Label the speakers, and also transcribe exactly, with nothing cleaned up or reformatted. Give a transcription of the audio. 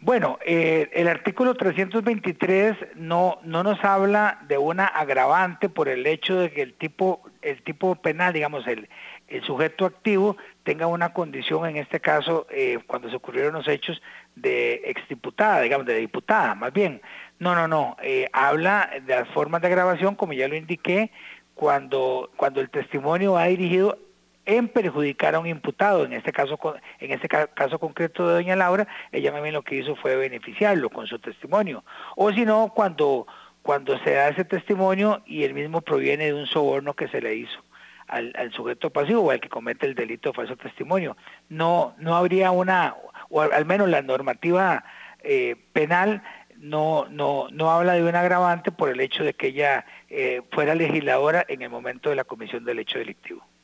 Speaker 1: Bueno, eh, el artículo trescientos veintitrés no, no nos habla de una agravante por el hecho de que el tipo, el tipo penal, digamos, el, el sujeto activo tenga una condición, en este caso, eh, cuando se ocurrieron los hechos, de exdiputada, digamos, de diputada, más bien. No, no, no, eh, habla de las formas de agravación, como ya lo indiqué, cuando, cuando el testimonio va dirigido en perjudicar a un imputado, en este caso en este caso concreto de doña Laura, ella más bien lo que hizo fue beneficiarlo con su testimonio, o si no, cuando, cuando se da ese testimonio y el mismo proviene de un soborno que se le hizo al, al sujeto pasivo o al que comete el delito de falso testimonio. No, no habría una, o al menos la normativa eh, penal no, no, no habla de un agravante por el hecho de que ella eh, fuera legisladora en el momento de la comisión del hecho delictivo.